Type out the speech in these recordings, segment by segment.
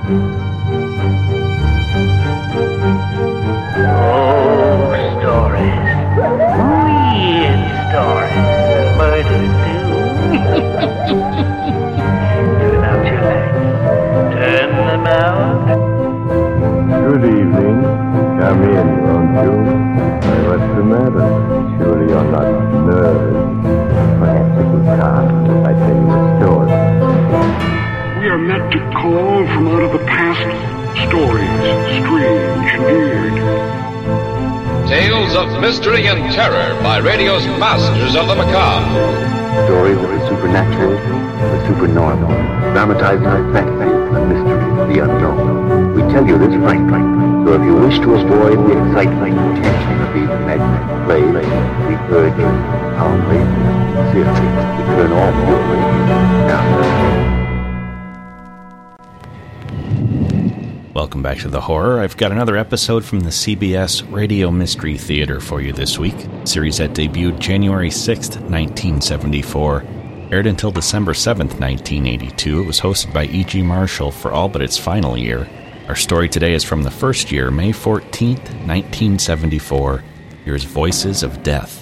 Stories. Weird stories. Murder too. Turn out your lights. Turn them out. Good evening. Come in, won't you? What's the matter? Surely you're not nervous. Perhaps if you can't, if I tell you a story. We are meant to call from out of the past stories, strange and weird. Tales of mystery and terror by radio's masters of the macabre. Stories of the supernatural, the supernormal, dramatized fantasy, the mystery, the unknown. We tell you this frankly, so if you wish to avoid the excitement and tension of these imaginary plays, we urge you, calmly, sincerely, to turn off your radio now. Welcome back to The Horror. I've got another episode from the CBS Radio Mystery Theater for you this week. A series that debuted January 6th, 1974. Aired until December 7th, 1982. It was hosted by E.G. Marshall for all but its final year. Our story today is from the first year, May 14th, 1974. Here's Voices of Death.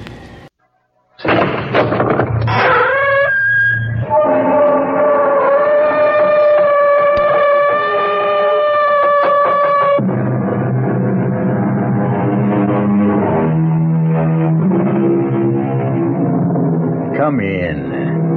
Come in.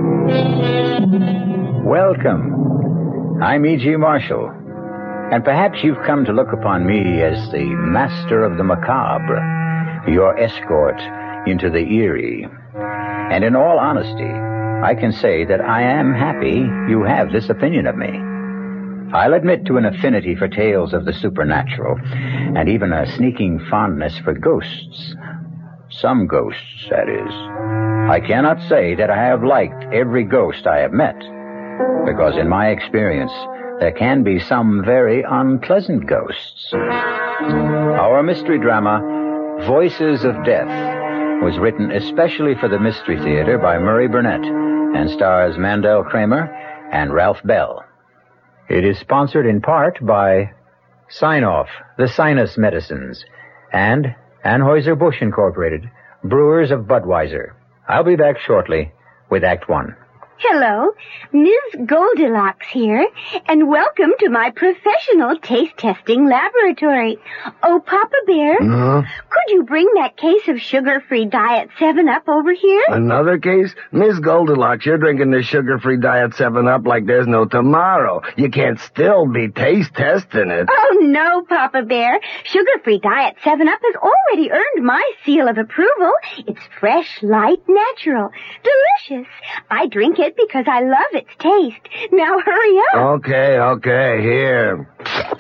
Welcome. I'm E.G. Marshall, and perhaps you've come to look upon me as the master of the macabre, your escort into the eerie. And in all honesty, I can say that I am happy you have this opinion of me. I'll admit to an affinity for tales of the supernatural, and even a sneaking fondness for ghosts. Some ghosts, that is. I cannot say that I have liked every ghost I have met, because in my experience, there can be some very unpleasant ghosts. Our mystery drama, Voices of Death, was written especially for the Mystery Theater by Murray Burnett and stars Mandel Kramer and Ralph Bell. It is sponsored in part by Sign-Off, the Sinus Medicines, and Anheuser-Busch Incorporated, brewers of Budweiser. I'll be back shortly with Act One. Hello, Ms. Goldilocks here, and welcome to my professional taste-testing laboratory. Oh, Papa Bear, could you bring that case of sugar-free Diet 7-Up over here? Another case? Miss Goldilocks, you're drinking the sugar-free Diet 7-Up like there's no tomorrow. You can't still be taste-testing it. Oh, no, Papa Bear. Sugar-free Diet 7-Up has already earned my seal of approval. It's fresh, light, natural, delicious. I drink it because I love its taste. Now hurry up. Okay, here.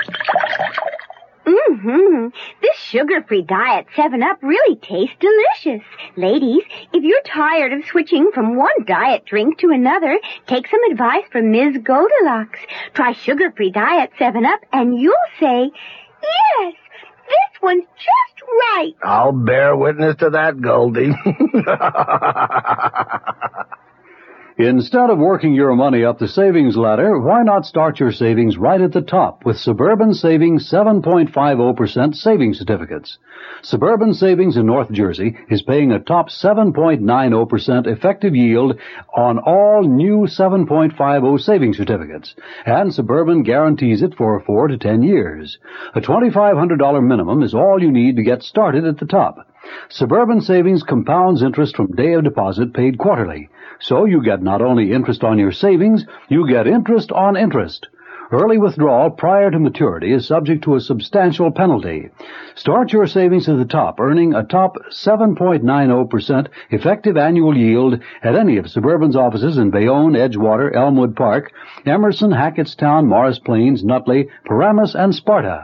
This sugar-free Diet 7-Up really tastes delicious. Ladies, if you're tired of switching from one diet drink to another, take some advice from Ms. Goldilocks. Try sugar-free Diet 7-Up and you'll say, yes, this one's just right. I'll bear witness to that, Goldie. Instead of working your money up the savings ladder, why not start your savings right at the top with Suburban Savings 7.50% savings certificates? Suburban Savings in North Jersey is paying a top 7.90% effective yield on all new 7.50 savings certificates, and Suburban guarantees it for 4 to 10 years. A $2,500 minimum is all you need to get started at the top. Suburban Savings compounds interest from day of deposit paid quarterly. So you get not only interest on your savings, you get interest on interest. Early withdrawal prior to maturity is subject to a substantial penalty. Start your savings at the top, earning a top 7.90% effective annual yield at any of Suburban's offices in Bayonne, Edgewater, Elmwood Park, Emerson, Hackettstown, Morris Plains, Nutley, Paramus, and Sparta.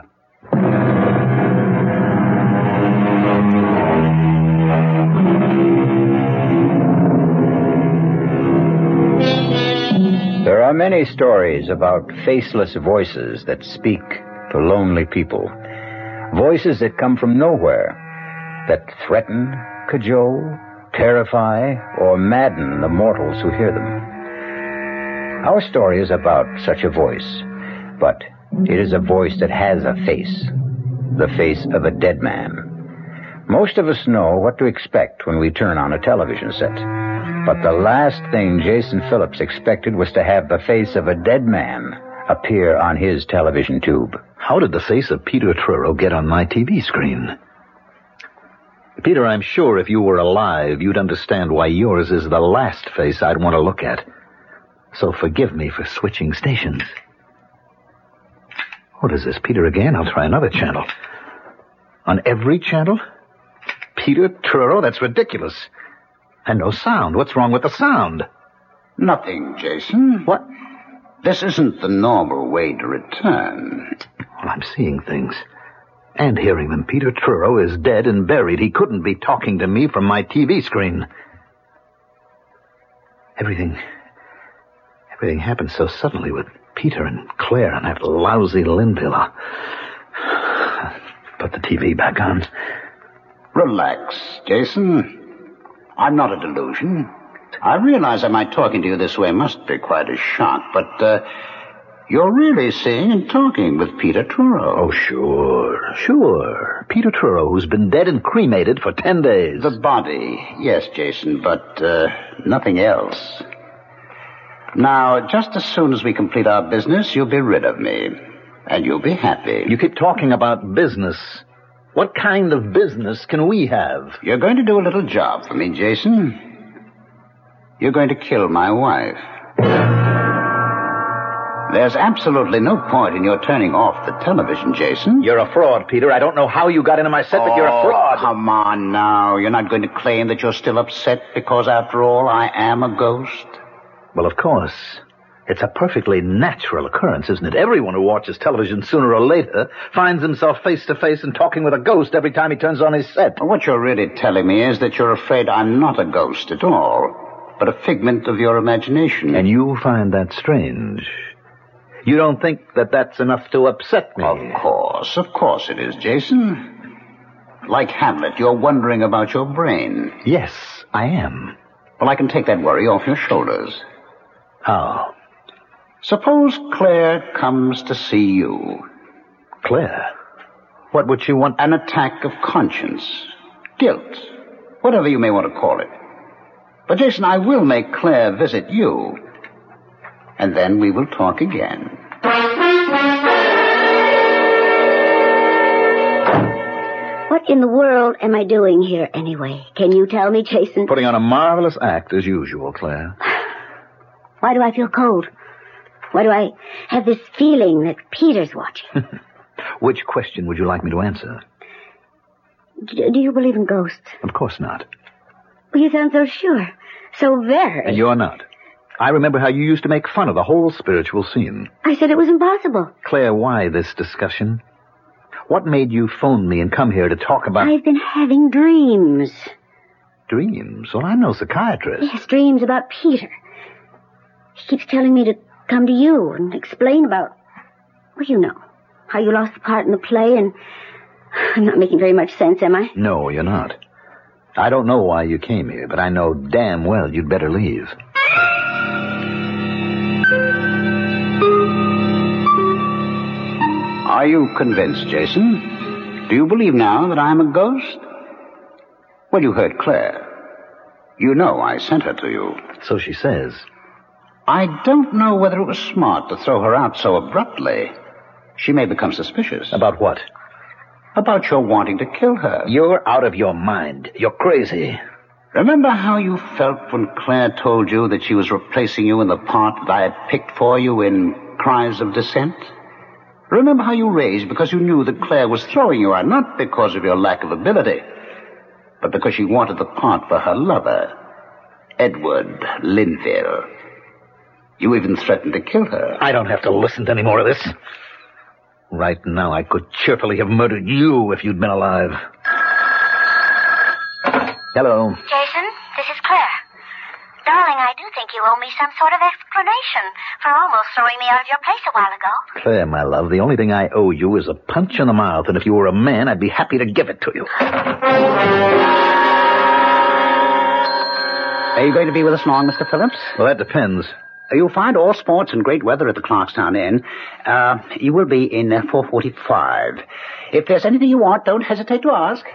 There are many stories about faceless voices that speak to lonely people. Voices that come from nowhere, that threaten, cajole, terrify, or madden the mortals who hear them. Our story is about such a voice, But it is a voice that has a face. The face of a dead man. Most of us know what to expect when we turn on a television set. But the last thing Jason Phillips expected was to have the face of a dead man appear on his television tube. How did the face of Peter Truro get on my TV screen? Peter, I'm sure if you were alive, you'd understand why yours is the last face I'd want to look at. So forgive me for switching stations. What is this, Peter again? I'll try another channel. On every channel? Peter Truro? That's ridiculous. And no sound. What's wrong with the sound? Nothing, Jason. What? This isn't the normal way to return. Well, I'm seeing things. And hearing them. Peter Truro is dead and buried. He couldn't be talking to me from my TV screen. Everything happened so suddenly with Peter and Claire and that lousy Linville. Put the TV back on. Relax, Jason. I'm not a delusion. I realize that my talking to you this way must be quite a shock, but you're really seeing and talking with Peter Truro. Oh, sure. Peter Truro, who's been dead and cremated for 10 days. The body, yes, Jason, but nothing else. Now, just as soon as we complete our business, you'll be rid of me, and you'll be happy. You keep talking about business. What kind of business can we have? You're going to do a little job for me, Jason. You're going to kill my wife. There's absolutely no point in your turning off the television, Jason. You're a fraud, Peter. I don't know how you got into my set, but you're a fraud. Come on now. You're not going to claim that you're still upset because, after all, I am a ghost? Well, of course. It's a perfectly natural occurrence, isn't it? Everyone who watches television sooner or later finds himself face to face and talking with a ghost every time he turns on his set. What you're really telling me is that you're afraid I'm not a ghost at all, but a figment of your imagination. And you find that strange. You don't think that that's enough to upset me? Of course it is, Jason. Like Hamlet, you're wondering about your brain. Yes, I am. Well, I can take that worry off your shoulders. How? Suppose Claire comes to see you. Claire? What would she want? An attack of conscience. Guilt. Whatever you may want to call it. But, Jason, I will make Claire visit you. And then we will talk again. What in the world am I doing here anyway? Can you tell me, Jason? Putting on a marvelous act as usual, Claire. Why do I feel cold? Why do I have this feeling that Peter's watching? Which question would you like me to answer? Do you believe in ghosts? Of course not. Well, you sound so sure. So very. And you're not. I remember how you used to make fun of the whole spiritual scene. I said it was impossible. Claire, why this discussion? What made you phone me and come here to talk about... I've been having dreams. Dreams? Well, I'm no psychiatrist. Yes, dreams about Peter. He keeps telling me to come to you and explain about... Well, you know, how you lost the part in the play, and I'm not making very much sense, am I? No, you're not. I don't know why you came here, but I know damn well you'd better leave. Are you convinced, Jason? Do you believe now that I'm a ghost? Well, you heard Claire. You know I sent her to you. So she says. I don't know whether it was smart to throw her out so abruptly. She may become suspicious. About what? About your wanting to kill her. You're out of your mind. You're crazy. Remember how you felt when Claire told you that she was replacing you in the part that I had picked for you in Cries of Dissent? Remember how you raged because you knew that Claire was throwing you out, not because of your lack of ability, but because she wanted the part for her lover, Edward Linville. You even threatened to kill her. I don't have to listen to any more of this. Right now, I could cheerfully have murdered you if you'd been alive. Hello. Jason, this is Claire. Darling, I do think you owe me some sort of explanation for almost throwing me out of your place a while ago. Claire, my love, the only thing I owe you is a punch in the mouth, and if you were a man, I'd be happy to give it to you. Are you going to be with us long, Mr. Phillips? Well, that depends. You'll find all sports and great weather at the Clarkstown Inn. You will be in 4:45. If there's anything you want, don't hesitate to ask.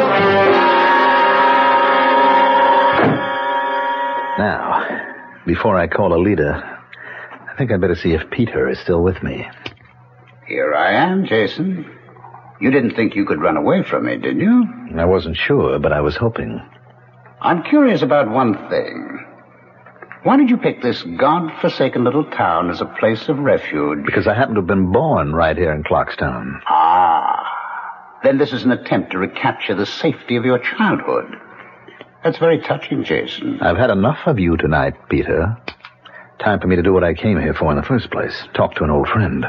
Now, before I call Alida, I think I'd better see if Peter is still with me. Here I am, Jason. You didn't think you could run away from me, did you? I wasn't sure, but I was hoping. I'm curious about one thing. Why did you pick this God-forsaken little town as a place of refuge? Because I happen to have been born right here in Clarkstown. Ah. Then this is an attempt to recapture the safety of your childhood. That's very touching, Jason. I've had enough of you tonight, Peter. Time for me to do what I came here for in the first place. Talk to an old friend.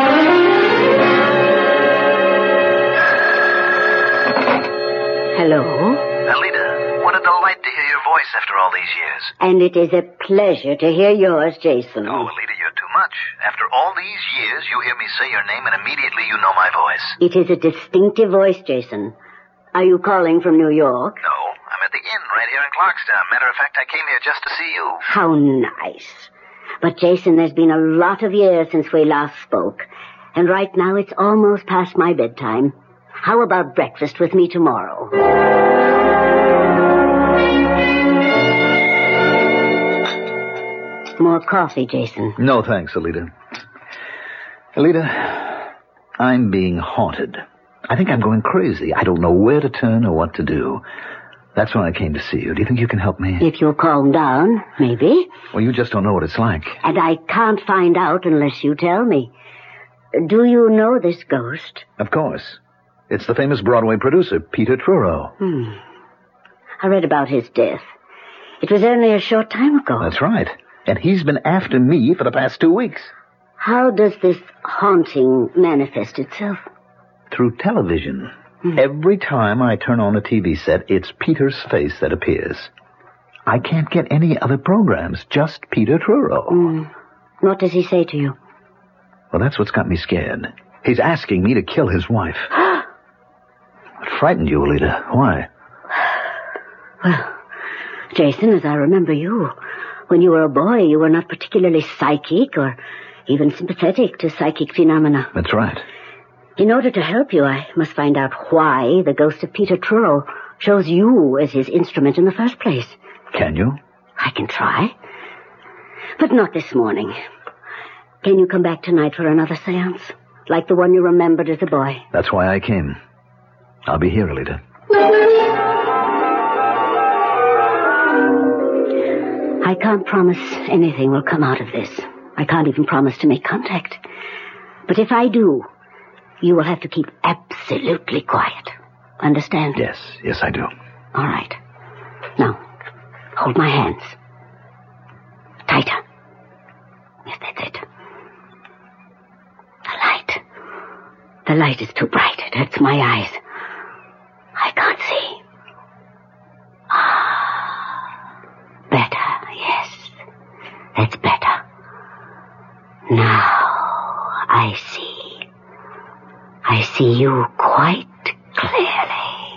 Hello? Alida, what a delight to hear your voice after all these years. And it is a pleasure to hear yours, Jason. Oh, Alida, you're too much. After all these years, you hear me say your name and immediately you know my voice. It is a distinctive voice, Jason. Are you calling from New York? No, I'm at the inn right here in Clarkstown. Matter of fact, I came here just to see you. How nice. But, Jason, there's been a lot of years since we last spoke. And right now it's almost past my bedtime. How about breakfast with me tomorrow? More coffee, Jason. No, thanks, Alida. Alida, I'm being haunted. I think I'm going crazy. I don't know where to turn or what to do. That's why I came to see you. Do you think you can help me? If you'll calm down, maybe. Well, you just don't know what it's like. And I can't find out unless you tell me. Do you know this ghost? Of course. It's the famous Broadway producer, Peter Truro. I read about his death. It was only a short time ago. That's right. And he's been after me for the past 2 weeks. How does this haunting manifest itself? Through television. Every time I turn on a TV set, it's Peter's face that appears. I can't get any other programs, just Peter Truro. What does he say to you? Well, that's what's got me scared. He's asking me to kill his wife. What frightened you, Alida? Why? Well, Jason, as I remember you, when you were a boy, you were not particularly psychic or even sympathetic to psychic phenomena. That's right. In order to help you, I must find out why the ghost of Peter Truro chose you as his instrument in the first place. Can you? I can try. But not this morning. Can you come back tonight for another seance? Like the one you remembered as a boy? That's why I came. I'll be here, Alida. I can't promise anything will come out of this. I can't even promise to make contact. But if I do, you will have to keep absolutely quiet. Understand? Yes, I do. All right. Now, hold my hands. Tighter. Yes, that's it. The light is too bright. It hurts my eyes. I can't see. Better, yes. That's better. Now, I see. I see you quite clearly.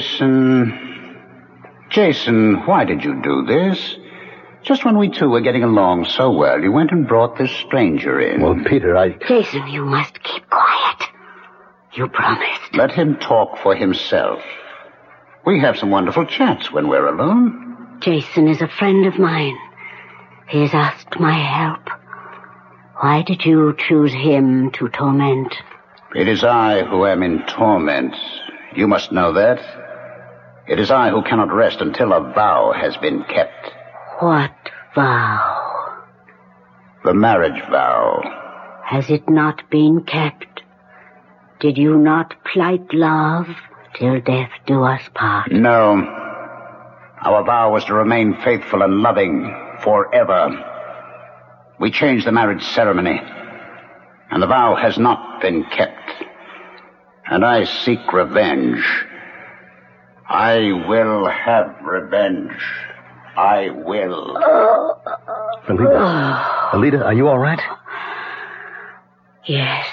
Jason, why did you do this? Just when we two were getting along so well, you went and brought this stranger in. Well, Peter, Jason, you must keep quiet. You promised. Let him talk for himself. We have some wonderful chats when we're alone. Jason is a friend of mine. He has asked my help. Why did you choose him to torment? It is I who am in torment. You must know that. It is I who cannot rest until a vow has been kept. What vow? The marriage vow. Has it not been kept? Did you not plight love till death do us part? No. Our vow was to remain faithful and loving forever. We changed the marriage ceremony, and the vow has not been kept. And I seek revenge. I will have revenge. I will. Alida, are you all right? Yes.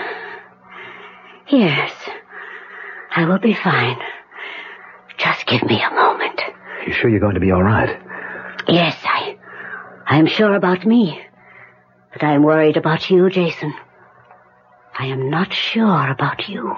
Yes. I will be fine. Just give me a moment. You sure you're going to be all right? Yes, I am sure about me, but I am worried about you, Jason. I am not sure about you.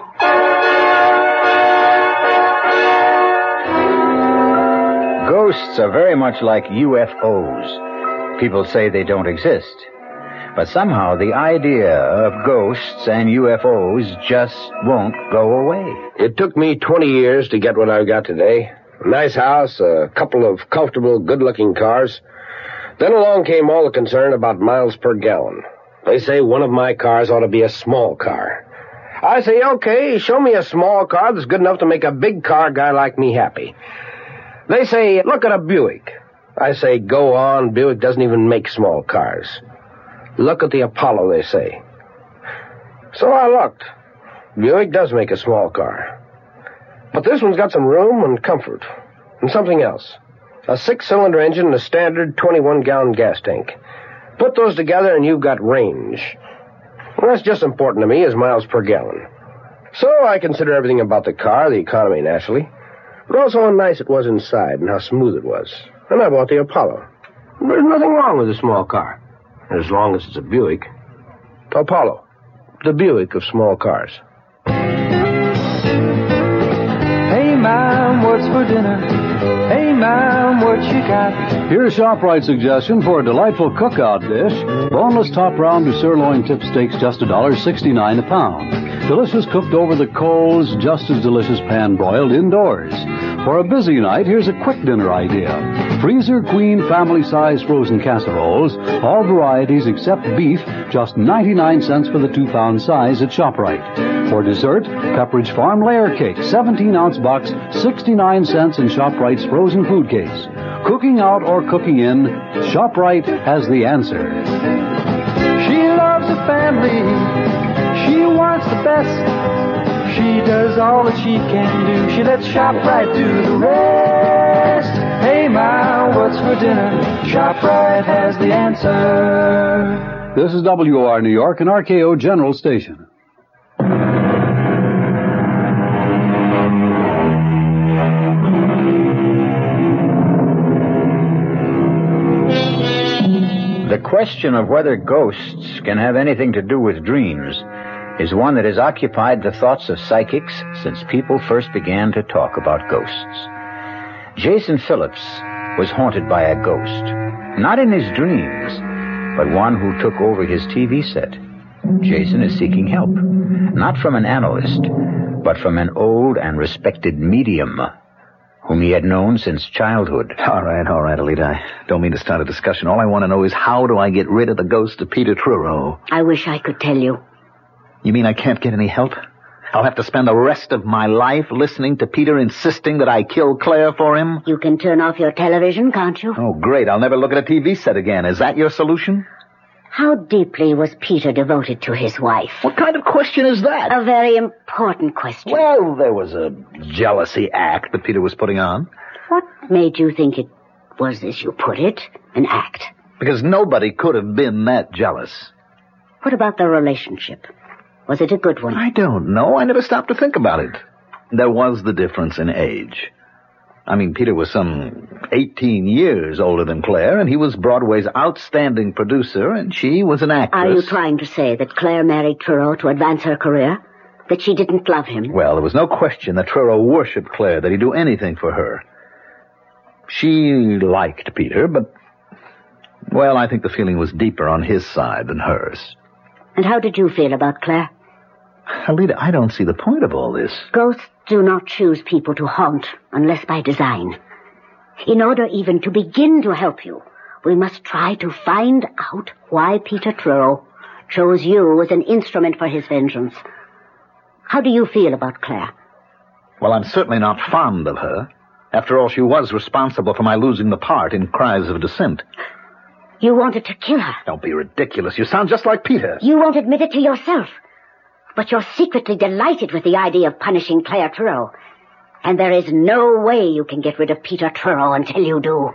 Ghosts are very much like UFOs. People say they don't exist. But somehow the idea of ghosts and UFOs just won't go away. It took me 20 years to get what I've got today. A nice house, a couple of comfortable, good-looking cars. Then along came all the concern about miles per gallon. They say one of my cars ought to be a small car. I say, okay, show me a small car that's good enough to make a big car guy like me happy. They say, look at a Buick. I say, go on, Buick doesn't even make small cars. Look at the Apollo, they say. So I looked. Buick does make a small car. But this one's got some room and comfort. And something else. A 6-cylinder engine and a standard 21-gallon gas tank. Put those together and you've got range. Well, that's just important to me as miles per gallon. So I consider everything about the car, the economy naturally, but also how nice it was inside and how smooth it was. And I bought the Apollo. There's nothing wrong with a small car, as long as it's a Buick. Apollo, the Buick of small cars. Hey, Mom, what's for dinner? Hey, Mom, what you got? Here's ShopRite's suggestion for a delightful cookout dish. Boneless top round to sirloin tip steaks, just $1.69 a pound. Delicious cooked over the coals, just as delicious pan-broiled indoors. For a busy night, here's a quick dinner idea. Freezer Queen family-size frozen casseroles, all varieties except beef, just 99 cents for the 2-pound size at ShopRite. For dessert, Pepperidge Farm Layer Cake, 17-ounce box, 69 cents in ShopRite's frozen food case. Cooking out or cooking in, ShopRite has the answer. She loves the family. She wants the best. She does all that she can do. She lets ShopRite do the rest. Hey, Ma, what's for dinner? ShopRite has the answer. This is WOR New York and RKO General Station. The question of whether ghosts can have anything to do with dreams is one that has occupied the thoughts of psychics since people first began to talk about ghosts. Jason Phillips was haunted by a ghost, not in his dreams, but one who took over his TV set. Jason is seeking help, not from an analyst, but from an old and respected medium whom he had known since childhood. All right, Alita. I don't mean to start a discussion. All I want to know is, how do I get rid of the ghost of Peter Truro? I wish I could tell you. You mean I can't get any help? I'll have to spend the rest of my life listening to Peter insisting that I kill Claire for him? You can turn off your television, can't you? Oh, great. I'll never look at a TV set again. Is that your solution? How deeply was Peter devoted to his wife? What kind of question is that? A very important question. Well, there was a jealousy act that Peter was putting on. What made you think it was, as you put it, an act? Because nobody could have been that jealous. What about the relationship? Was it a good one? I don't know. I never stopped to think about it. There was the difference in age. I mean, Peter was some 18 years older than Claire, and he was Broadway's outstanding producer, and she was an actress. Are you trying to say that Claire married Truro to advance her career? That she didn't love him? Well, there was no question that Truro worshipped Claire, that he'd do anything for her. She liked Peter, but, well, I think the feeling was deeper on his side than hers. And how did you feel about Claire? Alita, I don't see the point of all this. Ghosts do not choose people to haunt unless by design. In order even to begin to help you, we must try to find out why Peter Truro chose you as an instrument for his vengeance. How do you feel about Claire? Well, I'm certainly not fond of her. After all, she was responsible for my losing the part in Cries of Dissent. You wanted to kill her. Don't be ridiculous. You sound just like Peter. You won't admit it to yourself. But you're secretly delighted with the idea of punishing Claire Truro. And there is no way you can get rid of Peter Truro until you do.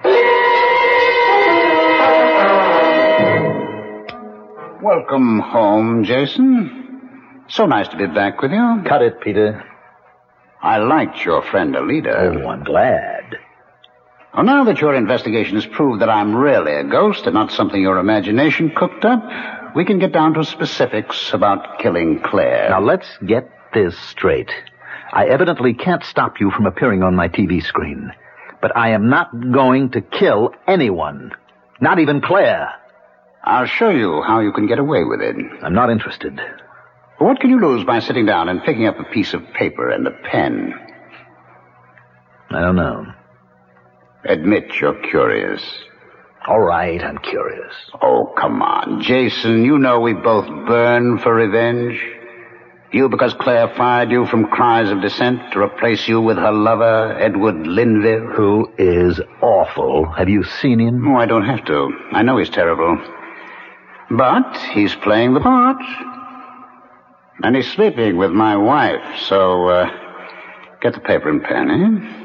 Welcome home, Jason. So nice to be back with you. Cut it, Peter. I liked your friend Alita. Oh, I'm glad. Well, now that your investigation has proved that I'm really a ghost and not something your imagination cooked up, we can get down to specifics about killing Claire. Now, let's get this straight. I evidently can't stop you from appearing on my TV screen. But I am not going to kill anyone. Not even Claire. I'll show you how you can get away with it. I'm not interested. What can you lose by sitting down and picking up a piece of paper and a pen? I don't know. Admit you're curious. All right, I'm curious. Oh, come on, Jason. You know we both burn for revenge. You because Claire fired you from Cries of Dissent to replace you with her lover, Edward Linville. Who is awful. Have you seen him? Oh, I don't have to. I know he's terrible. But he's playing the part. And he's sleeping with my wife, so, get the paper and pen, eh?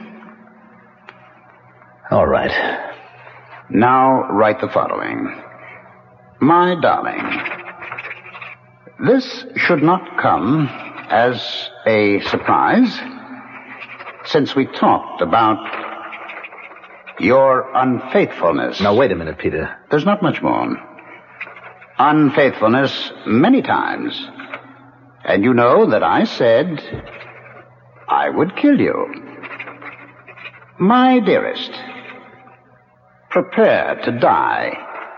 All right. Now write the following. My darling, this should not come as a surprise, since we talked about your unfaithfulness. Now, wait a minute, Peter. There's not much more. Unfaithfulness many times. And you know that I said I would kill you. My dearest, prepare to die.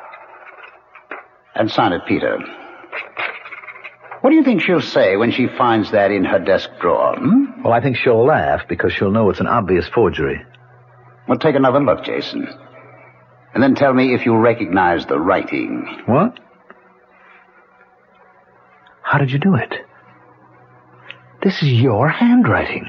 And sign it, Peter. What do you think she'll say when she finds that in her desk drawer? Well, I think she'll laugh because she'll know it's an obvious forgery. Well, take another look, Jason. And then tell me if you recognize the writing. What? How did you do it? This is your handwriting.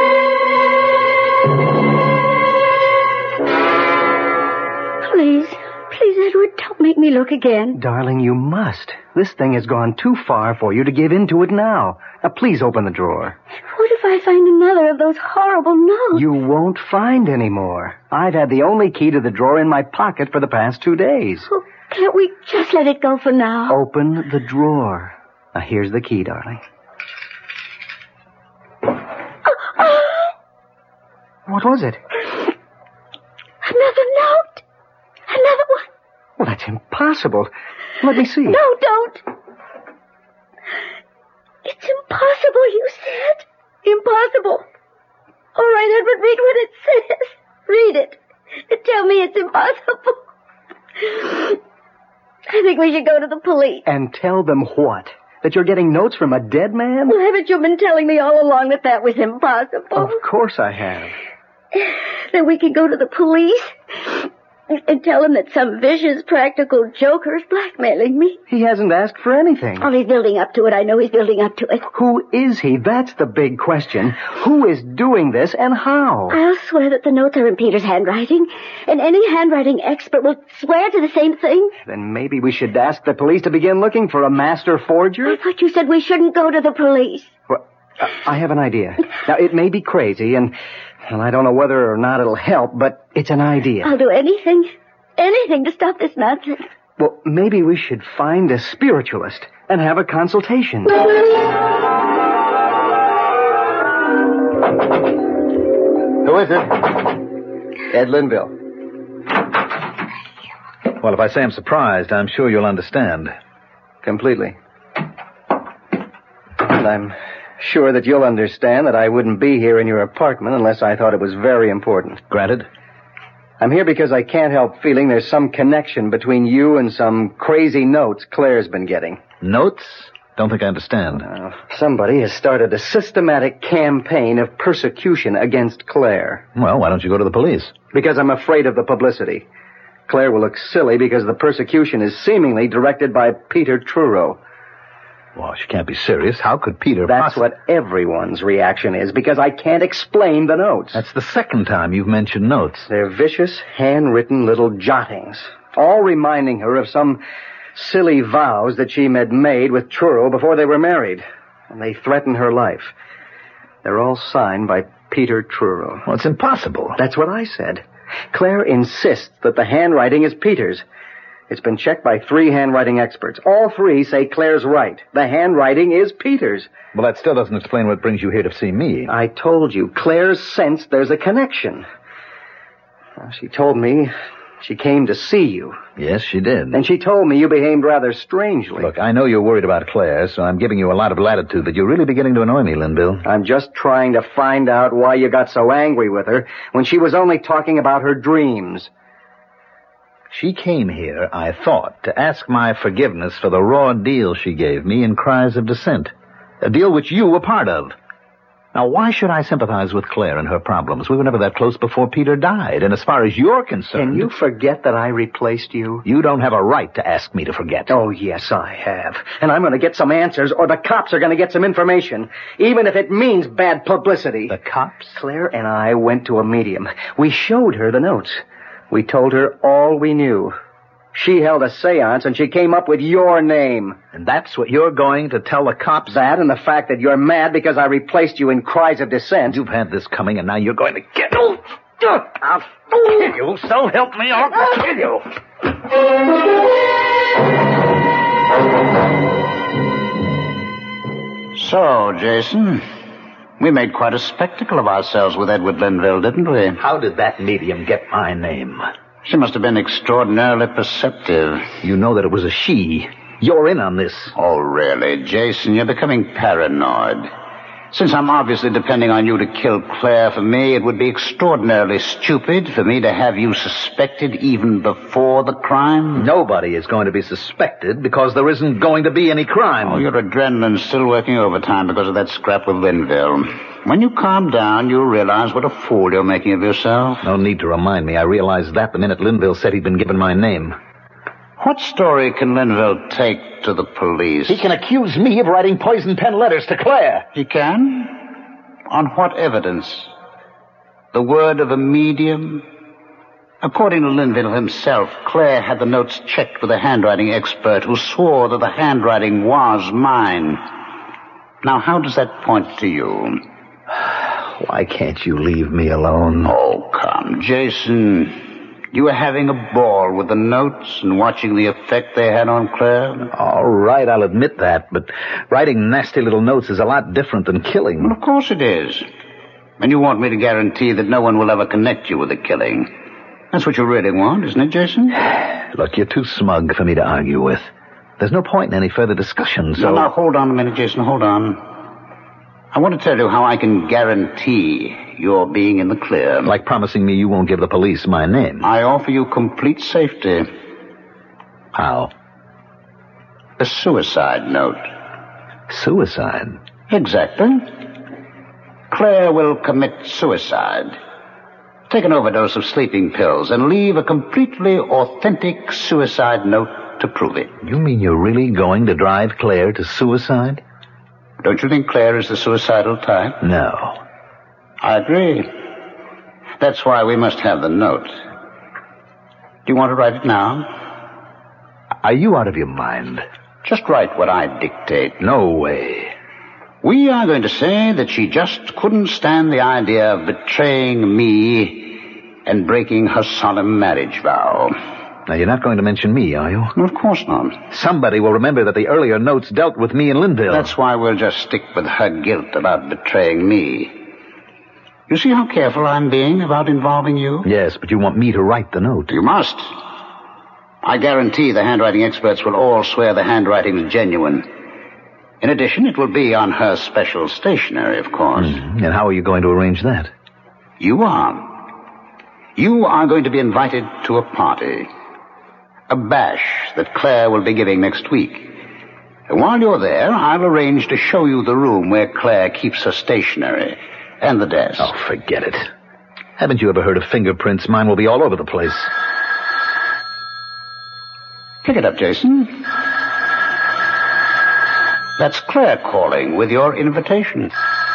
Please, Edward, don't make me look again. Darling, you must. This thing has gone too far for you to give in to it now. Now, please open the drawer. What if I find another of those horrible notes? You won't find any more. I've had the only key to the drawer in my pocket for the past 2 days. Oh, can't we just let it go for now? Open the drawer. Now, here's the key, darling. What was it? Another note. Another one. Well, that's impossible. Let me see. No, don't. It's impossible, you said. Impossible. All right, Edward, read what it says. Read it. And tell me it's impossible. I think we should go to the police. And tell them what? That you're getting notes from a dead man? Well, haven't you been telling me all along that was impossible? Of course I have. Then we can go to the police and tell him that some vicious practical joker's blackmailing me. He hasn't asked for anything. Oh, he's building up to it. I know he's building up to it. Who is he? That's the big question. Who is doing this and how? I'll swear that the notes are in Peter's handwriting, and any handwriting expert will swear to the same thing. Then maybe we should ask the police to begin looking for a master forger? I thought you said we shouldn't go to the police. Well, I have an idea. Now, it may be crazy, and I don't know whether or not it'll help, but it's an idea. I'll do anything to stop this nonsense. Well, maybe we should find a spiritualist and have a consultation. Who is it? Ed Linville. Well, if I say I'm surprised, I'm sure you'll understand. Completely. And I'm sure that you'll understand that I wouldn't be here in your apartment unless I thought it was very important. Granted. I'm here because I can't help feeling there's some connection between you and some crazy notes Claire's been getting. Notes? Don't think I understand. Somebody has started a systematic campaign of persecution against Claire. Well, why don't you go to the police? Because I'm afraid of the publicity. Claire will look silly because the persecution is seemingly directed by Peter Truro. Well, she can't be serious. How could Peter That's what everyone's reaction is, because I can't explain the notes. That's the second time you've mentioned notes. They're vicious, handwritten little jottings, all reminding her of some silly vows that she had made with Truro before they were married. And they threaten her life. They're all signed by Peter Truro. Well, it's impossible. That's what I said. Claire insists that the handwriting is Peter's. It's been checked by 3 handwriting experts. All 3 say Claire's right. The handwriting is Peter's. Well, that still doesn't explain what brings you here to see me. I told you, Claire's sensed there's a connection. She told me she came to see you. Yes, she did. And she told me you behaved rather strangely. Look, I know you're worried about Claire, so I'm giving you a lot of latitude, but you're really beginning to annoy me, Linville. I'm just trying to find out why you got so angry with her when she was only talking about her dreams. She came here, I thought, to ask my forgiveness for the raw deal she gave me in Cries of Dissent. A deal which you were part of. Now, why should I sympathize with Claire and her problems? We were never that close before Peter died, and as far as you're concerned... Can you forget that I replaced you? You don't have a right to ask me to forget. Oh, yes, I have. And I'm going to get some answers, or the cops are going to get some information, even if it means bad publicity. The cops? Claire and I went to a medium. We showed her the notes. We told her all we knew. She held a seance, and she came up with your name. And that's what you're going to tell the cops? That and the fact that you're mad because I replaced you in Cries of Dissent. You've had this coming, and now you're going to get... I'll kill you, so help me, I'll kill you. So, Jason, we made quite a spectacle of ourselves with Edward Linville, didn't we? How did that medium get my name? She must have been extraordinarily perceptive. You know that it was a she. You're in on this. Oh, really, Jason? You're becoming paranoid. Since I'm obviously depending on you to kill Claire for me, it would be extraordinarily stupid for me to have you suspected even before the crime. Nobody is going to be suspected because there isn't going to be any crime. Oh, your adrenaline's still working overtime because of that scrap with Linville. When you calm down, you'll realize what a fool you're making of yourself. No need to remind me. I realized that the minute Linville said he'd been given my name. What story can Linville take to the police? He can accuse me of writing poison pen letters to Claire. He can? On what evidence? The word of a medium? According to Linville himself, Claire had the notes checked with a handwriting expert who swore that the handwriting was mine. Now, how does that point to you? Why can't you leave me alone? Oh, come, Jason. You were having a ball with the notes and watching the effect they had on Claire? All right, I'll admit that, but writing nasty little notes is a lot different than killing. Well, of course it is. And you want me to guarantee that no one will ever connect you with the killing. That's what you really want, isn't it, Jason? Look, you're too smug for me to argue with. There's no point in any further discussion, so... Now, hold on a minute, Jason, hold on. I want to tell you how I can guarantee you're being in the clear. Like promising me you won't give the police my name. I offer you complete safety. How? A suicide note. Suicide? Exactly. Claire will commit suicide. Take an overdose of sleeping pills and leave a completely authentic suicide note to prove it. You mean you're really going to drive Claire to suicide? Don't you think Claire is the suicidal type? No. I agree. That's why we must have the note. Do you want to write it now? Are you out of your mind? Just write what I dictate. No way. We are going to say that she just couldn't stand the idea of betraying me and breaking her solemn marriage vow. Now, you're not going to mention me, are you? No, of course not. Somebody will remember that the earlier notes dealt with me and Linville. That's why we'll just stick with her guilt about betraying me. You see how careful I'm being about involving you? Yes, but you want me to write the note. You must. I guarantee the handwriting experts will all swear the handwriting is genuine. In addition, it will be on her special stationery, of course. And how are you going to arrange that? You are. You are going to be invited to a party. A bash that Claire will be giving next week. And while you're there, I'll arrange to show you the room where Claire keeps her stationery and the desk. Oh, forget it. Haven't you ever heard of fingerprints? Mine will be all over the place. Pick it up, Jason. That's Claire calling with your invitation.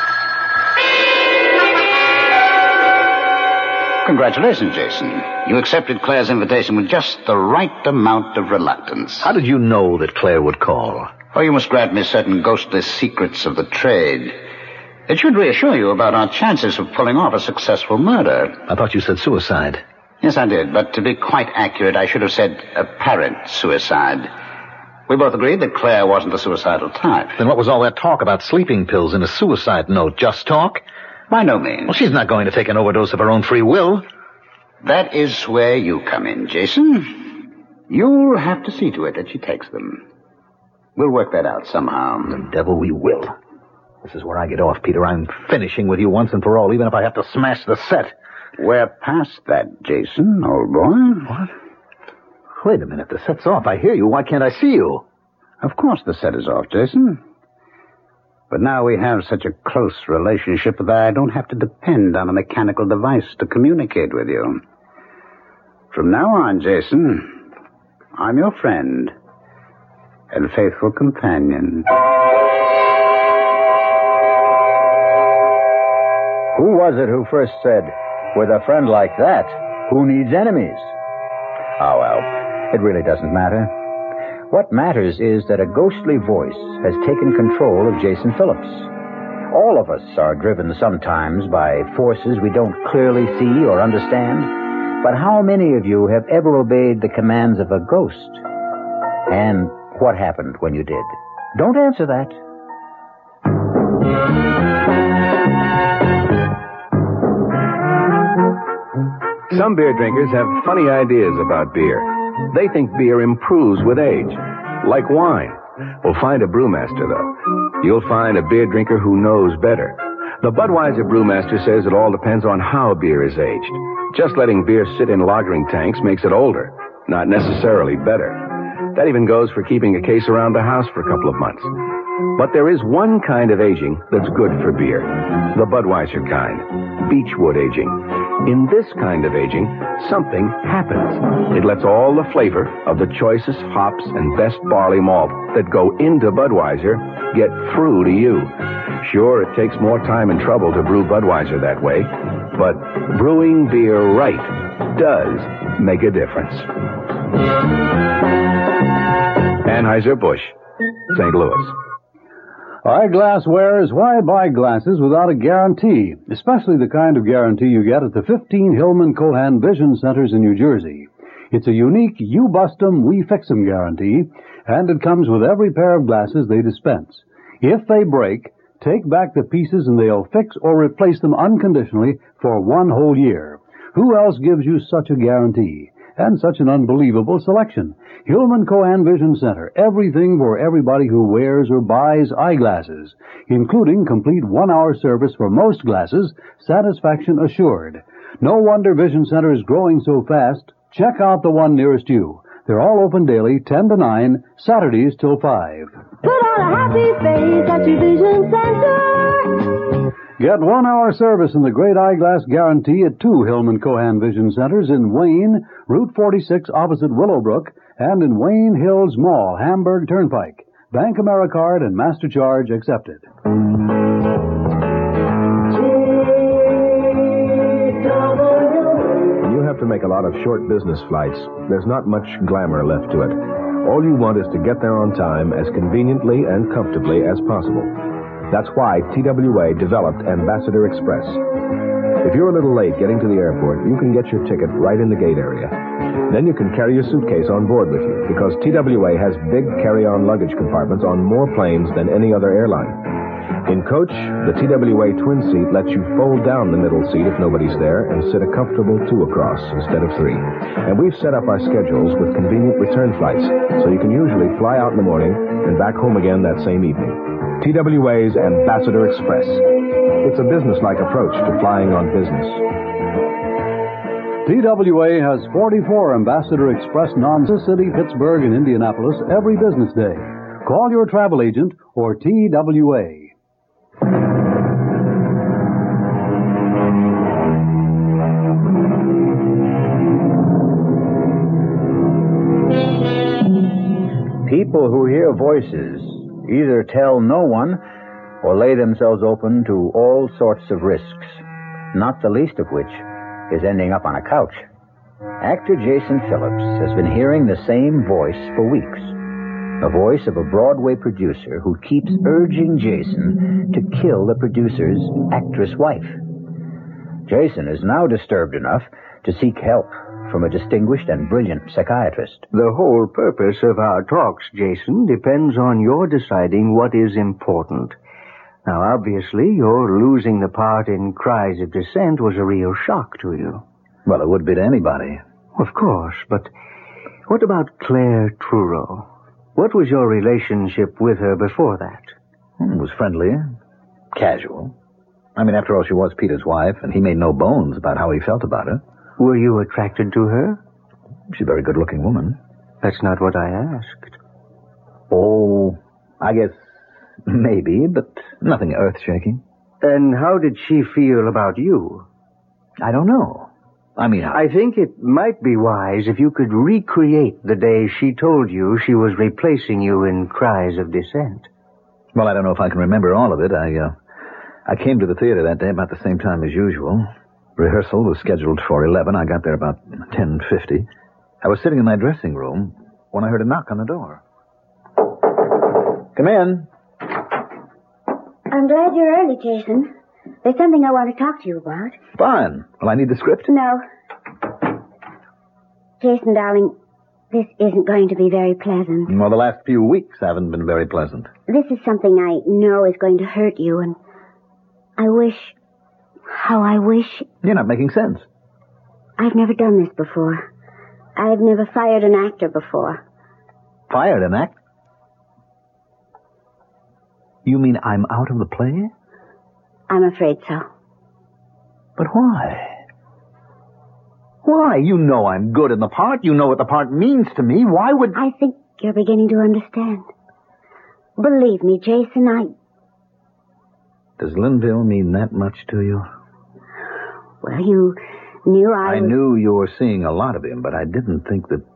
Congratulations, Jason. You accepted Claire's invitation with just the right amount of reluctance. How did you know that Claire would call? Oh, you must grant me certain ghostly secrets of the trade. It should reassure you about our chances of pulling off a successful murder. I thought you said suicide. Yes, I did, but to be quite accurate, I should have said apparent suicide. We both agreed that Claire wasn't the suicidal type. Then what was all that talk about sleeping pills and a suicide note? Just talk? By no means. Well, she's not going to take an overdose of her own free will. That is where you come in, Jason. You'll have to see to it that she takes them. We'll work that out somehow. The devil we will. This is where I get off, Peter. I'm finishing with you once and for all, even if I have to smash the set. We're past that, Jason, old boy. What? Wait a minute. The set's off. I hear you. Why can't I see you? Of course the set is off, Jason. But now we have such a close relationship that I don't have to depend on a mechanical device to communicate with you. From now on, Jason, I'm your friend and faithful companion. Who was it who first said, with a friend like that, who needs enemies? Oh, well, it really doesn't matter. What matters is that a ghostly voice has taken control of Jason Phillips. All of us are driven sometimes by forces we don't clearly see or understand. But how many of you have ever obeyed the commands of a ghost? And what happened when you did? Don't answer that. Some beer drinkers have funny ideas about beer. They think beer improves with age, like wine. Well, find a brewmaster, though. You'll find a beer drinker who knows better. The Budweiser brewmaster says it all depends on how beer is aged. Just letting beer sit in lagering tanks makes it older, not necessarily better. That even goes for keeping a case around the house for a couple of months. But there is one kind of aging that's good for beer. The Budweiser kind. Beechwood aging. In this kind of aging, something happens. It lets all the flavor of the choicest hops and best barley malt that go into Budweiser get through to you. Sure, it takes more time and trouble to brew Budweiser that way, but brewing beer right does make a difference. Anheuser-Busch, St. Louis. Eyeglass wearers, why buy glasses without a guarantee? Especially the kind of guarantee you get at the 15 Hillman Cohan Vision Centers in New Jersey. It's a unique you bust 'em, we fix 'em guarantee, and it comes with every pair of glasses they dispense. If they break, take back the pieces and they'll fix or replace them unconditionally for 1 whole year. Who else gives you such a guarantee? And such an unbelievable selection. Hillman Cohan Vision Center. Everything for everybody who wears or buys eyeglasses, including complete 1-hour service for most glasses, satisfaction assured. No wonder Vision Center is growing so fast. Check out the one nearest you. They're all open daily, 10 to 9, Saturdays till 5. Put on a happy face at your Vision Center. Get 1-hour service in the Great Eyeglass Guarantee at 2 Hillman Cohan Vision Centers in Wayne, Route 46 opposite Willowbrook, and in Wayne Hills Mall, Hamburg Turnpike. Bank AmeriCard and MasterCharge accepted. When you have to make a lot of short business flights, there's not much glamour left to it. All you want is to get there on time as conveniently and comfortably as possible. That's why TWA developed Ambassador Express. If you're a little late getting to the airport, you can get your ticket right in the gate area. Then you can carry your suitcase on board with you, because TWA has big carry-on luggage compartments on more planes than any other airline. In coach, the TWA twin seat lets you fold down the middle seat if nobody's there and sit a comfortable 2 across instead of 3. And we've set up our schedules with convenient return flights, so you can usually fly out in the morning and back home again that same evening. TWA's Ambassador Express. It's a business-like approach to flying on business. TWA has 44 Ambassador Express non-city, Pittsburgh, and Indianapolis every business day. Call your travel agent or TWA. People who hear voices either tell no one or lay themselves open to all sorts of risks, not the least of which is ending up on a couch. Actor Jason Phillips has been hearing the same voice for weeks. A voice of a Broadway producer who keeps urging Jason to kill the producer's actress wife. Jason is now disturbed enough to seek help from a distinguished and brilliant psychiatrist. The whole purpose of our talks, Jason, depends on your deciding what is important. Now, obviously, your losing the part in Cries of Dissent was a real shock to you. Well, it would be to anybody. Of course, but what about Claire Truro? What was your relationship with her before that? It was friendly, casual. I mean, after all, she was Peter's wife, and he made no bones about how he felt about her. Were you attracted to her? She's a very good-looking woman. That's not what I asked. Oh, I guess maybe, but nothing earth-shaking. And how did she feel about you? I don't know. I think it might be wise if you could recreate the day she told you she was replacing you in Cries of Dissent. Well, I don't know if I can remember all of it. I came to the theater that day about the same time as usual. Rehearsal was scheduled for 11. I got there about 10:50. I was sitting in my dressing room when I heard a knock on the door. Come in. I'm glad you're early, Jason. There's something I want to talk to you about. Fine. Well, I need the script? No. Jason, darling, this isn't going to be very pleasant. Well, the last few weeks haven't been very pleasant. This is something I know is going to hurt you, and I wish... You're not making sense. I've never done this before. I've never fired an actor before. Fired an act? You mean I'm out of the play? I'm afraid so. But why? Why? You know I'm good in the part. You know what the part means to me. Why would... I think you're beginning to understand. Believe me, Jason, Does Linville mean that much to you? Well, you knew I knew you were seeing a lot of him, but I didn't think that...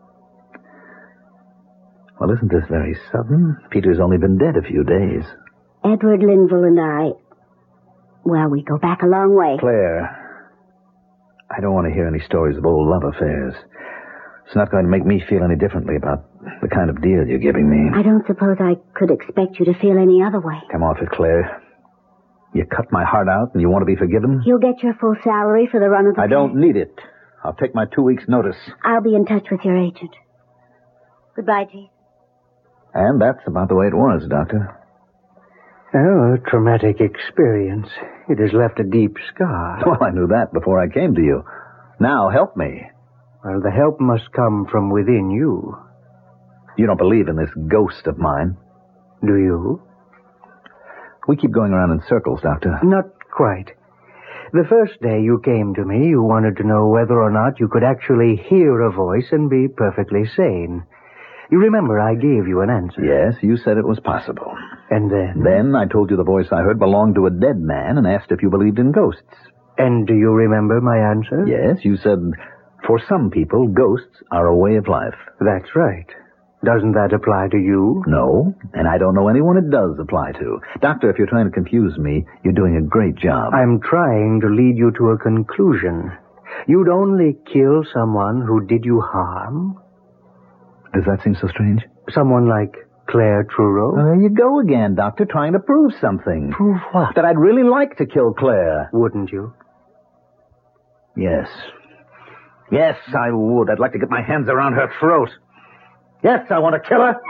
Well, isn't this very sudden? Peter's only been dead a few days. Edward Linville and I... Well, we go back a long way. Claire, I don't want to hear any stories of old love affairs. It's not going to make me feel any differently about the kind of deal you're giving me. I don't suppose I could expect you to feel any other way. Come off it, Claire. You cut my heart out and you want to be forgiven? You'll get your full salary for the run of the I don't need it. I'll take my 2 weeks' notice. I'll be in touch with your agent. Goodbye, Jason. And that's about the way it was, Doctor. Oh, a traumatic experience. It has left a deep scar. Well, I knew that before I came to you. Now, help me. Well, the help must come from within you. You don't believe in this ghost of mine? Do you? We keep going around in circles, Doctor. Not quite. The first day you came to me, you wanted to know whether or not you could actually hear a voice and be perfectly sane. You remember I gave you an answer. Yes, you said it was possible. And then? Then I told you the voice I heard belonged to a dead man and asked if you believed in ghosts. And do you remember my answer? Yes, you said, for some people, ghosts are a way of life. That's right. Doesn't that apply to you? No, and I don't know anyone it does apply to. Doctor, if you're trying to confuse me, you're doing a great job. I'm trying to lead you to a conclusion. You'd only kill someone who did you harm? Does that seem so strange? Someone like Claire Truro? Well, there you go again, Doctor, trying to prove something. Prove what? That I'd really like to kill Claire. Wouldn't you? Yes. Yes, I would. I'd like to get my hands around her throat. Yes, I want to kill her.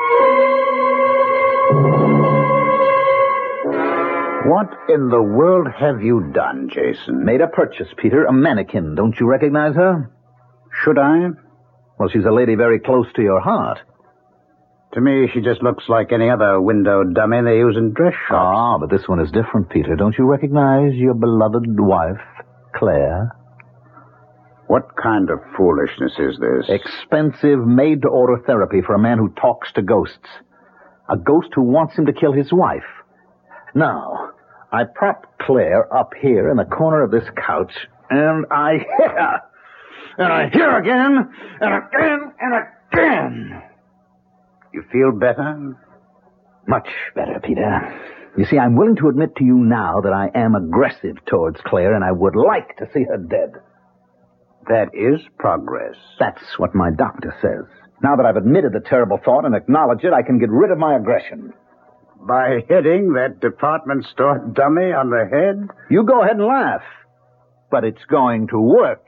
What in the world have you done, Jason? Made a purchase, Peter. A mannequin. Don't you recognize her? Should I? Well, she's a lady very close to your heart. To me, she just looks like any other window dummy they use in dress shops. Ah, but this one is different, Peter. Don't you recognize your beloved wife, Claire? What kind of foolishness is this? Expensive, made-to-order therapy for a man who talks to ghosts. A ghost who wants him to kill his wife. Now, I prop Claire up here in the corner of this couch, and I hit her. And I hear again, and again, and again. You feel better? Much better, Peter. You see, I'm willing to admit to you now that I am aggressive towards Claire, and I would like to see her dead. That is progress. That's what my doctor says. Now that I've admitted the terrible thought and acknowledged it, I can get rid of my aggression. By hitting that department store dummy on the head? You go ahead and laugh. But it's going to work.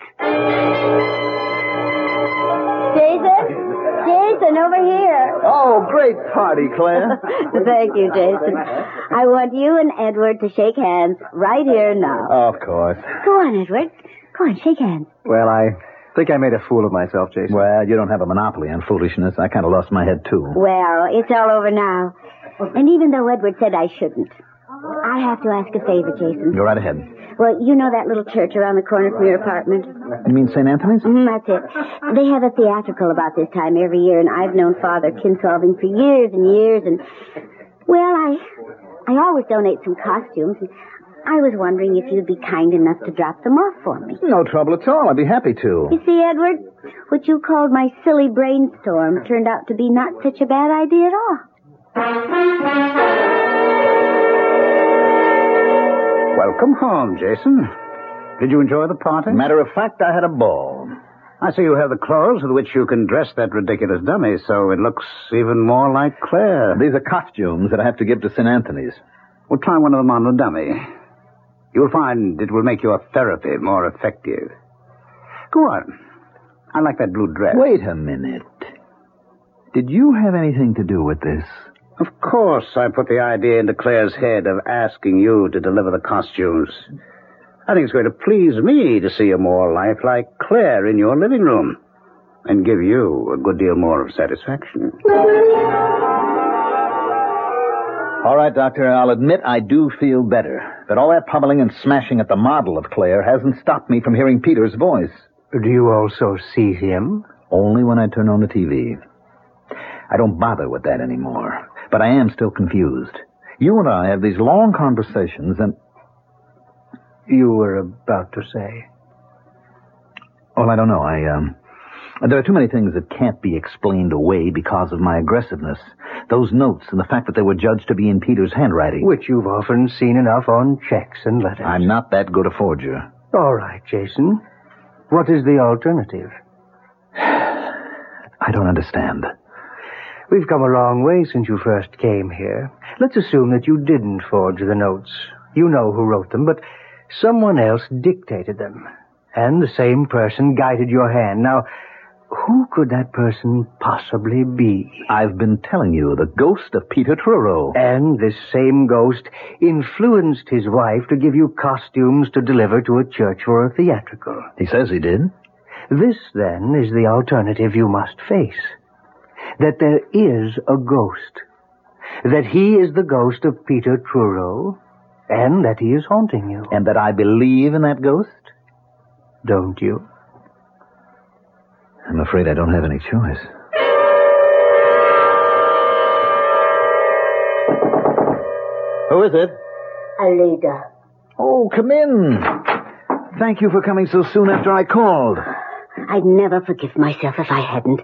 Jason, over here. Oh, great party, Claire. Thank you, Jason. I want you and Edward to shake hands right here now. Of course. Go on, Edward. Go on, shake hands. Well, I think I made a fool of myself, Jason. Well, you don't have a monopoly on foolishness. I kind of lost my head, too. Well, it's all over now. And even though Edward said I shouldn't, I have to ask a favor, Jason. Go right ahead. Well, you know that little church around the corner from your apartment? You mean St. Anthony's? That's it. They have a theatrical about this time every year, and I've known Father Kinsolving for years and years, and... Well, I always donate some costumes, and I was wondering if you'd be kind enough to drop them off for me. No trouble at all. I'd be happy to. You see, Edward, what you called my silly brainstorm turned out to be not such a bad idea at all. Welcome home, Jason. Did you enjoy the party? Matter of fact, I had a ball. I see you have the clothes with which you can dress that ridiculous dummy, so it looks even more like Claire. These are costumes that I have to give to St. Anthony's. Well, try one of them on the dummy. You'll find it will make your therapy more effective. Go on. I like that blue dress. Wait a minute. Did you have anything to do with this? Of course, I put the idea into Claire's head of asking you to deliver the costumes. I think it's going to please me to see a more lifelike Claire in your living room and give you a good deal more of satisfaction. All right, Doctor, I'll admit I do feel better. But all that pummeling and smashing at the model of Claire hasn't stopped me from hearing Peter's voice. Do you also see him? Only when I turn on the TV. I don't bother with that anymore. But I am still confused. You and I have these long conversations and... You were about to say? Well, I don't know. There are too many things that can't be explained away because of my aggressiveness. Those notes and the fact that they were judged to be in Peter's handwriting. Which you've often seen enough on checks and letters. I'm not that good a forger. All right, Jason. What is the alternative? I don't understand. We've come a long way since you first came here. Let's assume that you didn't forge the notes. You know who wrote them, but someone else dictated them. And the same person guided your hand. Now, who could that person possibly be? I've been telling you, the ghost of Peter Truro. And this same ghost influenced his wife to give you costumes to deliver to a church for a theatrical. He says he did. This, then, is the alternative you must face. That there is a ghost. That he is the ghost of Peter Truro, and that he is haunting you. And that I believe in that ghost? Don't you? I'm afraid I don't have any choice. Who is it? Alida. Oh, come in. Thank you for coming so soon after I called. I'd never forgive myself if I hadn't.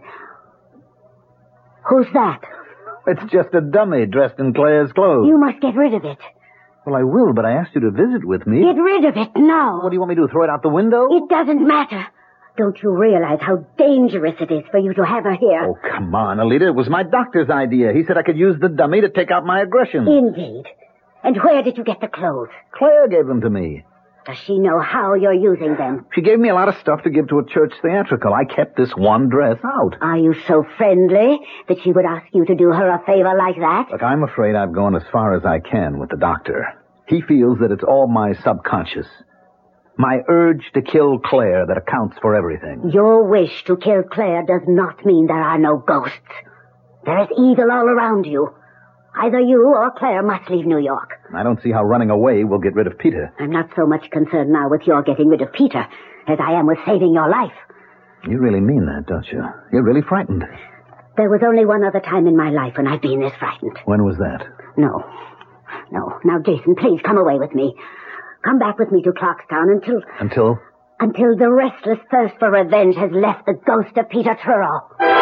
Who's that? It's just a dummy dressed in Claire's clothes. You must get rid of it. Well, I will, but I asked you to visit with me. Get rid of it now. What do you want me to do, throw it out the window? It doesn't matter. Don't you realize how dangerous it is for you to have her here? Oh, come on, Alida. It was my doctor's idea. He said I could use the dummy to take out my aggression. Indeed. And where did you get the clothes? Claire gave them to me. Does she know how you're using them? She gave me a lot of stuff to give to a church theatrical. I kept this one dress out. Are you so friendly that she would ask you to do her a favor like that? Look, I'm afraid I've gone as far as I can with the doctor. He feels that it's all my subconscious. My urge to kill Claire that accounts for everything. Your wish to kill Claire does not mean there are no ghosts. There is evil all around you. Either you or Claire must leave New York. I don't see how running away will get rid of Peter. I'm not so much concerned now with your getting rid of Peter as I am with saving your life. You really mean that, don't you? You're really frightened. There was only one other time in my life when I've been this frightened. When was that? No. Now, Jason, please come away with me. Come back with me to Clarkstown until... Until the restless thirst for revenge has left the ghost of Peter Truro.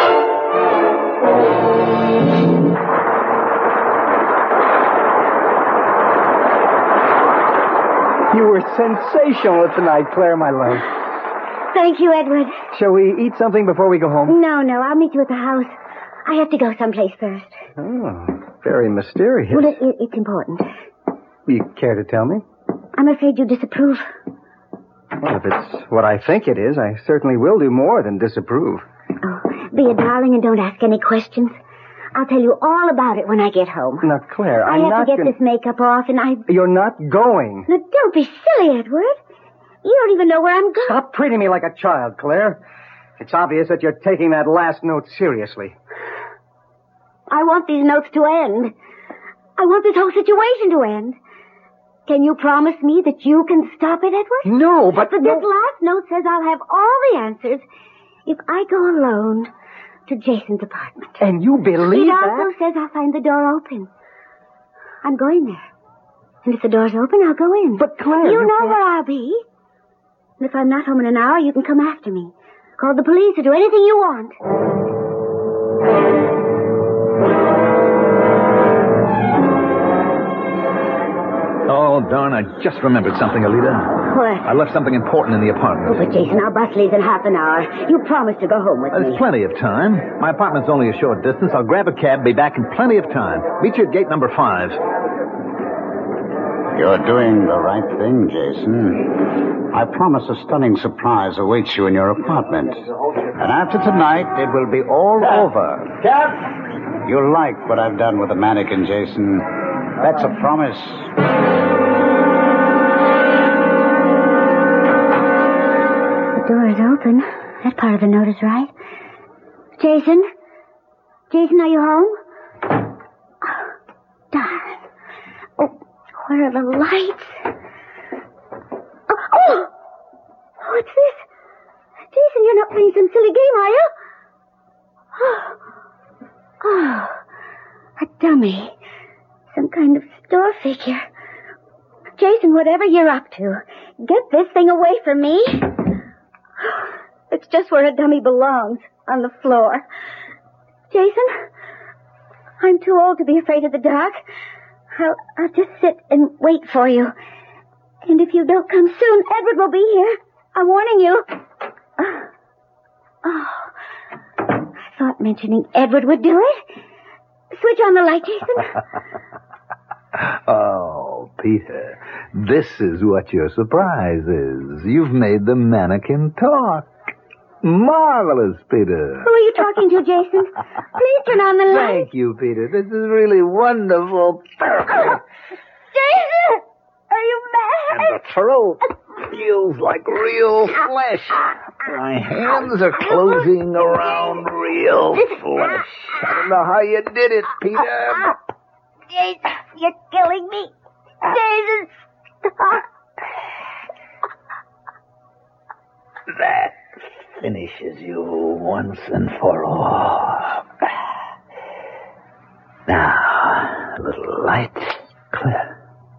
You were sensational tonight, Claire, my love. Thank you, Edward. Shall we eat something before we go home? No, I'll meet you at the house. I have to go someplace first. Oh, very mysterious. Well, it's important. You care to tell me? I'm afraid you disapprove. Well, if it's what I think it is, I certainly will do more than disapprove. Oh, be a darling and don't ask any questions. I'll tell you all about it when I get home. Now, Claire, I have to get this makeup off and You're not going. Now, don't be silly, Edward. You don't even know where I'm going. Stop treating me like a child, Claire. It's obvious that you're taking that last note seriously. I want these notes to end. I want this whole situation to end. Can you promise me that you can stop it, Edward? No, but... This last note says I'll have all the answers if I go alone to Jason's apartment. And you believe that? It also says I'll find the door open. I'm going there. And if the door's open, I'll go in. But, Claire... You know where I'll be. And if I'm not home in an hour, you can come after me. Call the police or do anything you want. Oh, darn, I just remembered something, Alida. What? I left something important in the apartment. Oh, but Jason, our bus leaves in half an hour. You promised to go home with me. There's plenty of time. My apartment's only a short distance. I'll grab a cab, be back in plenty of time. Meet you at gate number 5. You're doing the right thing, Jason. I promise a stunning surprise awaits you in your apartment. And after tonight, it will be all over. Cap! You'll like what I've done with the mannequin, Jason. That's a promise. The door is open. That part of the note is right. Jason? Jason, are you home? Oh, darn. Oh, where are the lights? Oh! What's this? Jason, you're not playing some silly game, are you? Oh, a dummy. Some kind of store figure. Jason, whatever you're up to, get this thing away from me. It's just where a dummy belongs, on the floor. Jason, I'm too old to be afraid of the dark. I'll just sit and wait for you. And if you don't come soon, Edward will be here. I'm warning you. Oh, I thought mentioning Edward would do it. Switch on the light, Jason. Oh, Peter, this is what your surprise is. You've made the mannequin talk. Marvelous, Peter. Who are you talking to, Jason? Please turn on the light. Thank you, Peter. This is really wonderful. Jason! Are you mad? And the throat feels like real flesh. My hands are closing around real flesh. I don't know how you did it, Peter. Jason, you're killing me. Jason, stop. That finishes you once and for all. Now, a little light. Clear.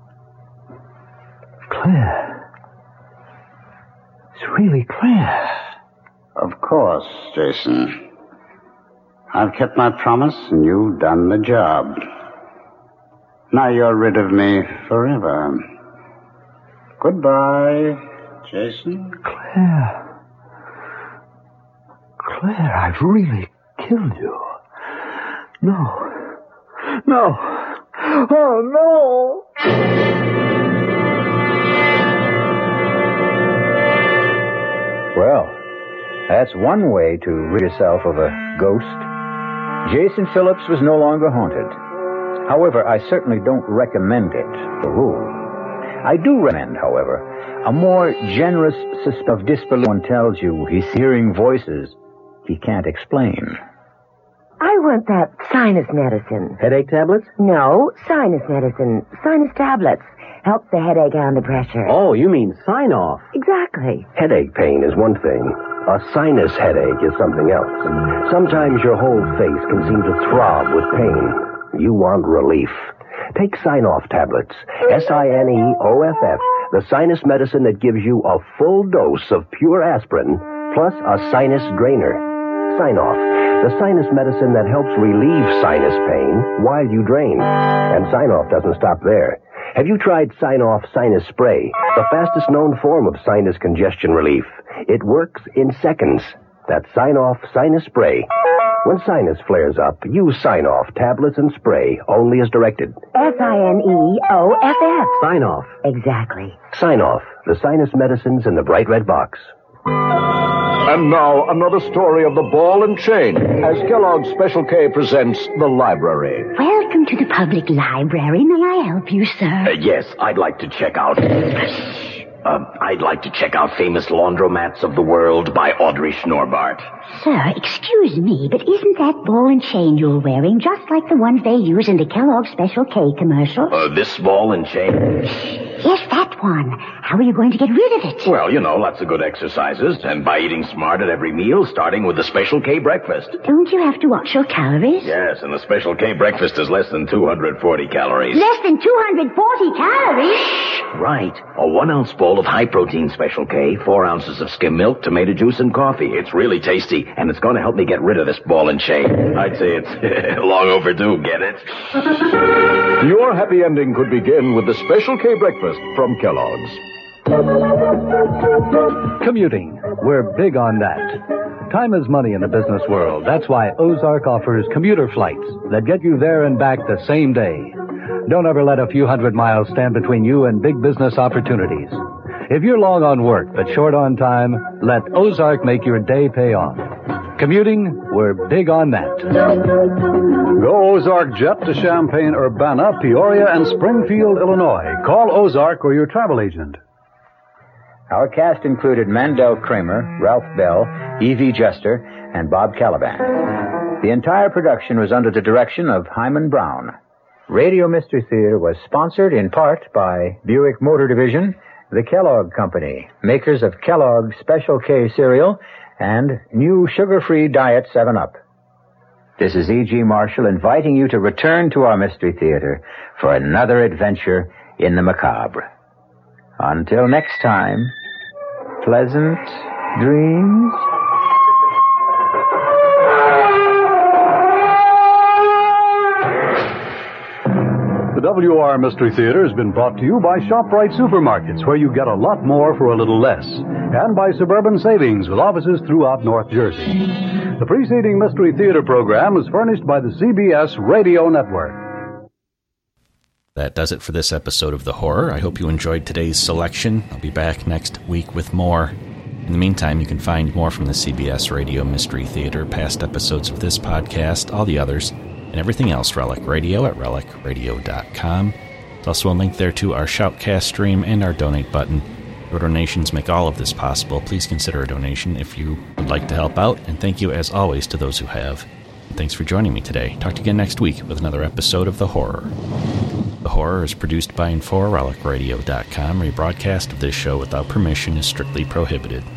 Clear. It's really clear. Of course, Jason. I've kept my promise, and you've done the job. Now you're rid of me forever. Goodbye, Jason. Claire. Claire, I've really killed you. No. No. Oh, no. Well, that's one way to rid yourself of a ghost. Jason Phillips was no longer haunted. However, I certainly don't recommend it, the rule. I do recommend, however, a more generous system of disbelief. One tells you he's hearing voices he can't explain. I want that sinus medicine. Headache tablets? No, sinus medicine. Sinus tablets. Helps the headache and the pressure. Oh, you mean sign-off. Exactly. Headache pain is one thing. A sinus headache is something else. Sometimes your whole face can seem to throb with pain. You want relief. Take Sign-Off tablets. SINEOFF. The sinus medicine that gives you a full dose of pure aspirin plus a sinus drainer. Sign-Off. The sinus medicine that helps relieve sinus pain while you drain. And Sign-Off doesn't stop there. Have you tried Sign-Off Sinus Spray, the fastest known form of sinus congestion relief? It works in seconds. That's Sign-Off Sinus Spray. When sinus flares up, use Sign-Off tablets and spray only as directed. SINEOFF. Sign-Off. Exactly. Sign-Off, the sinus medicines in the bright red box. And now, another story of the ball and chain, as Kellogg's Special K presents The Library. Welcome to the public library. May I help you, sir? Yes, I'd like to check out I'd like to check out Famous Laundromats of the World by Audrey Schnorbart. Sir, excuse me, but isn't that ball and chain you're wearing just like the ones they use in the Kellogg's Special K commercial? This ball and chain? Yes, that one. How are you going to get rid of it? Well, lots of good exercises, and by eating smart at every meal, starting with the Special K breakfast. Don't you have to watch your calories? Yes, and the Special K breakfast is less than 240 calories. Less than 240 calories? Right. A 1-ounce bowl of high-protein Special K, 4 ounces of skim milk, tomato juice, and coffee. It's really tasty, and it's going to help me get rid of this ball and chain. I'd say it's long overdue, get it? Your happy ending could begin with the Special K breakfast from Kellogg's. Commuting. We're big on that. Time is money in the business world. That's why Ozark offers commuter flights that get you there and back the same day. Don't ever let a few hundred miles stand between you and big business opportunities. If you're long on work but short on time, let Ozark make your day pay off. Commuting, we're big on that. Go Ozark Jet to Champaign, Urbana, Peoria, and Springfield, Illinois. Call Ozark or your travel agent. Our cast included Mandel Kramer, Ralph Bell, Evie Jester, and Bob Caliban. The entire production was under the direction of Hyman Brown. Radio Mystery Theater was sponsored in part by Buick Motor Division, the Kellogg Company, makers of Kellogg's Special K cereal, and new sugar-free Diet 7-Up. This is E.G. Marshall inviting you to return to our Mystery Theater for another adventure in the macabre. Until next time, pleasant dreams. The WR Mystery Theater has been brought to you by ShopRite Supermarkets, where you get a lot more for a little less, and by Suburban Savings, with offices throughout North Jersey. The preceding Mystery Theater program was furnished by the CBS Radio Network. That does it for this episode of The Horror. I hope you enjoyed today's selection. I'll be back next week with more. In the meantime, you can find more from the CBS Radio Mystery Theater, past episodes of this podcast, all the others, and everything else Relic Radio at relicradio.com. There's also a link there to our Shoutcast stream and our donate button. Your donations make all of this possible. Please consider a donation if you would like to help out, and thank you as always to those who have. Thanks for joining me today. Talk to you again next week with another episode of The Horror. The Horror is produced by and for RelicRadio.com. Rebroadcast of this show without permission is strictly prohibited.